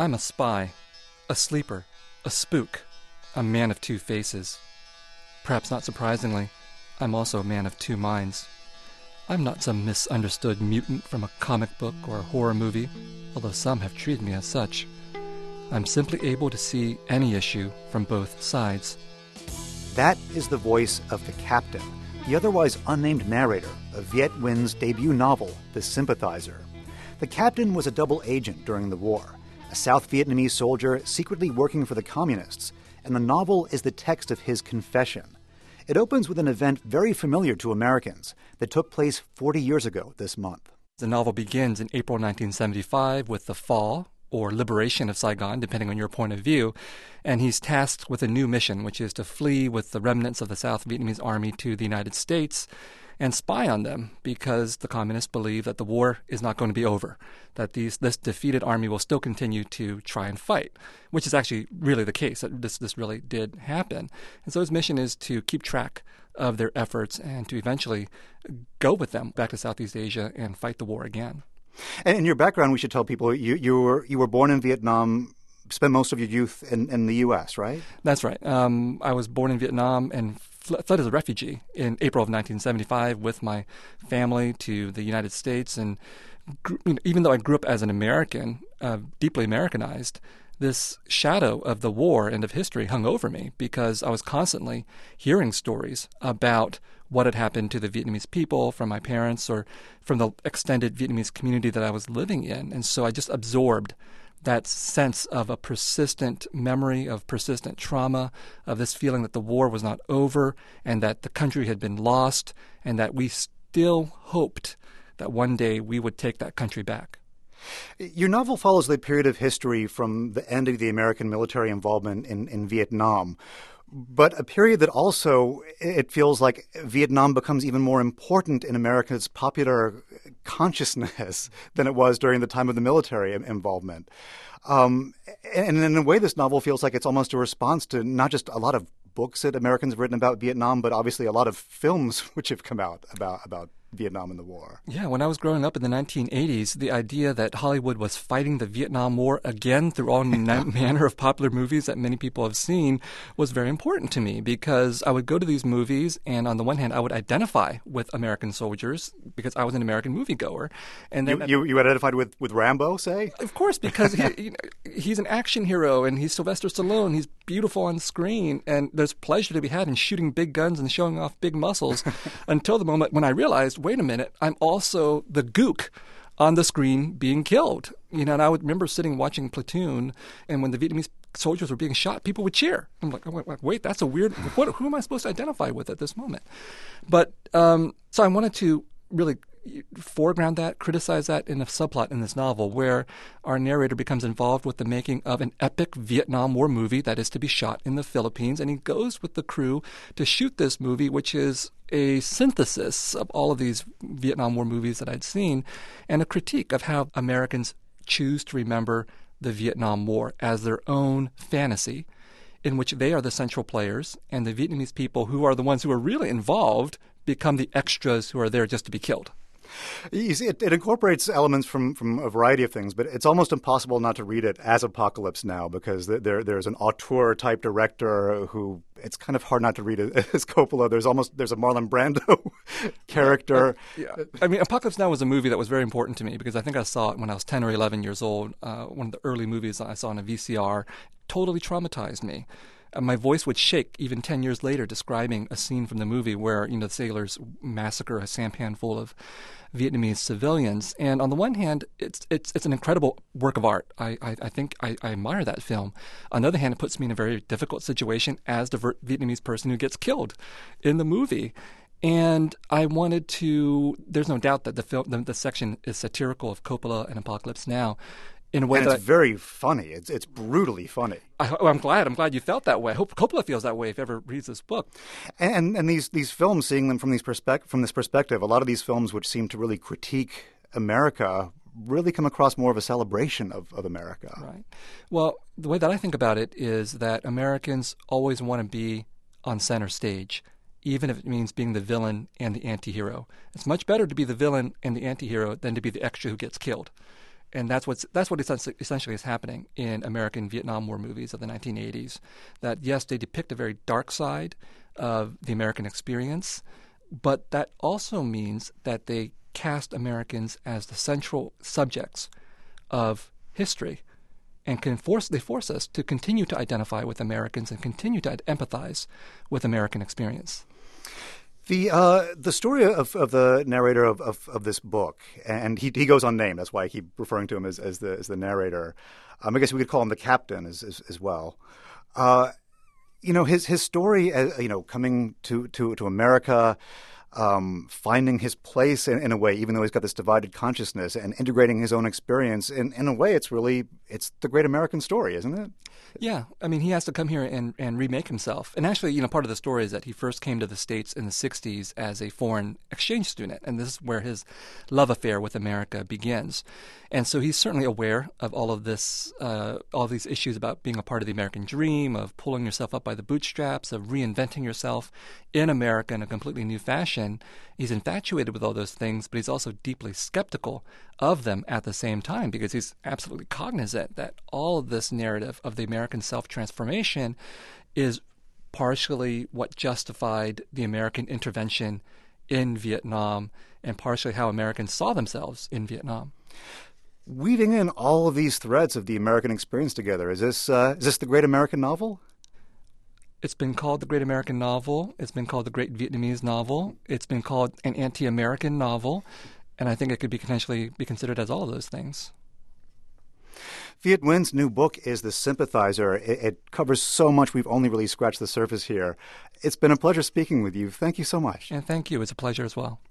I'm a spy, a sleeper, a spook, a man of two faces. Perhaps not surprisingly, I'm also a man of two minds. I'm not some misunderstood mutant from a comic book or a horror movie, although some have treated me as such. I'm simply able to see any issue from both sides. That is the voice of the captain, the otherwise unnamed narrator of Viet Nguyen's debut novel, The Sympathizer. The captain was a double agent during the war, a South Vietnamese soldier secretly working for the communists, and the novel is the text of his confession. It opens with an event very familiar to Americans that took place 40 years ago this month. The novel begins in April 1975 with the fall, or liberation of Saigon, depending on your point of view, and he's tasked with a new mission, which is to flee with the remnants of the South Vietnamese army to the United States and spy on them, because the communists believe that the war is not going to be over, that this defeated army will still continue to try and fight, which is actually really the case, that this really did happen. And so his mission is to keep track of their efforts and to eventually go with them back to Southeast Asia and fight the war again. And in your background, we should tell people you were born in Vietnam, spent most of your youth in the U.S., right? That's right. I was born in Vietnam and fled as a refugee in April of 1975 with my family to the United States. And even though I grew up as an American, deeply Americanized, this shadow of the war and of history hung over me because I was constantly hearing stories about what had happened to the Vietnamese people from my parents or from the extended Vietnamese community that I was living in. And so I just absorbed that sense of a persistent memory, of persistent trauma, of this feeling that the war was not over and that the country had been lost and that we still hoped that one day we would take that country back. Your novel follows the period of history from the end of the American military involvement in Vietnam, but a period that also, it feels like Vietnam becomes even more important in America's popular consciousness than it was during the time of the military involvement. And in a way, this novel feels like it's almost a response to not just a lot of books that Americans have written about Vietnam, but obviously a lot of films which have come out about Vietnam and the war. Yeah, when I was growing up in the 1980s, the idea that Hollywood was fighting the Vietnam War again through all manner of popular movies that many people have seen was very important to me because I would go to these movies and on the one hand, I would identify with American soldiers because I was an American moviegoer. And then you identified with Rambo, say? Of course, because he's an action hero and he's Sylvester Stallone. He's beautiful on screen and there's pleasure to be had in shooting big guns and showing off big muscles until the moment when I realized, wait a minute, I'm also the gook on the screen being killed. And I would remember sitting watching Platoon, and when the Vietnamese soldiers were being shot, people would cheer. I'm like, wait, that's a weird, who am I supposed to identify with at this moment? But so I wanted to really foreground that, criticize that in a subplot in this novel where our narrator becomes involved with the making of an epic Vietnam War movie that is to be shot in the Philippines. And he goes with the crew to shoot this movie, which is a synthesis of all of these Vietnam War movies that I'd seen and a critique of how Americans choose to remember the Vietnam War as their own fantasy in which they are the central players and the Vietnamese people who are the ones who are really involved become the extras who are there just to be killed. You see, it incorporates elements from a variety of things, but it's almost impossible not to read it as Apocalypse Now because there's an auteur-type director who it's kind of hard not to read it as Coppola. There's a Marlon Brando character. Yeah. I mean, Apocalypse Now was a movie that was very important to me because I think I saw it when I was 10 or 11 years old. One of the early movies I saw on a VCR totally traumatized me. My voice would shake even 10 years later describing a scene from the movie where, the sailors massacre a sampan full of Vietnamese civilians. And on the one hand, it's an incredible work of art. I think I admire that film. On the other hand, it puts me in a very difficult situation as the Vietnamese person who gets killed in the movie. And I wanted to, there's no doubt that the section is satirical of Coppola and Apocalypse Now. In a way and it's very funny. It's brutally funny. I'm glad you felt that way. I hope Coppola feels that way if he ever reads this book. And these films, seeing them from this perspective, a lot of these films which seem to really critique America really come across more of a celebration of America. Right. Well, the way that I think about it is that Americans always want to be on center stage, even if it means being the villain and the anti-hero. It's much better to be the villain and the anti-hero than to be the extra who gets killed. And that's what essentially is happening in American Vietnam War movies of the 1980s. That, yes, they depict a very dark side of the American experience, but that also means that they cast Americans as the central subjects of history, and they force us to continue to identify with Americans and continue to empathize with American experience. The story of the narrator of this book, and he goes unnamed. That's why I keep referring to him as the narrator. I guess we could call him the captain as well. His story, coming to America, finding his place in a way, even though he's got this divided consciousness, and integrating his own experience. In a way, it's the great American story, isn't it? Yeah. I mean, he has to come here and remake himself. And actually, part of the story is that he first came to the States in the 60s as a foreign exchange student. And this is where his love affair with America begins. And so he's certainly aware of all of this, all these issues about being a part of the American dream, of pulling yourself up by the bootstraps, of reinventing yourself in America in a completely new fashion. He's infatuated with all those things, but he's also deeply skeptical of them at the same time, because he's absolutely cognizant that all of this narrative of the American self-transformation is partially what justified the American intervention in Vietnam and partially how Americans saw themselves in Vietnam. Weaving in all of these threads of the American experience together, is this the great American novel? It's been called the great American novel. It's been called the great Vietnamese novel. It's been called an anti-American novel. And I think it could potentially be considered as all of those things. Viet Nguyen's new book is The Sympathizer. It covers so much. We've only really scratched the surface here. It's been a pleasure speaking with you. Thank you so much. And thank you. It's a pleasure as well.